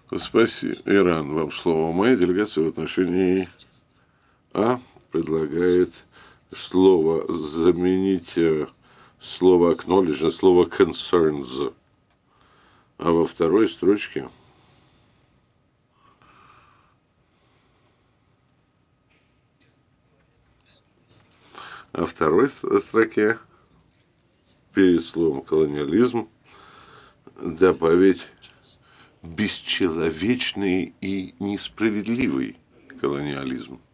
Спасибо. Иран, вам слово. Моя делегация в отношении А предлагает слово заменить слово acknowledge на слово concerns. А во второй строчке строке перед словом колониализм добавить бесчеловечный и несправедливый колониализм.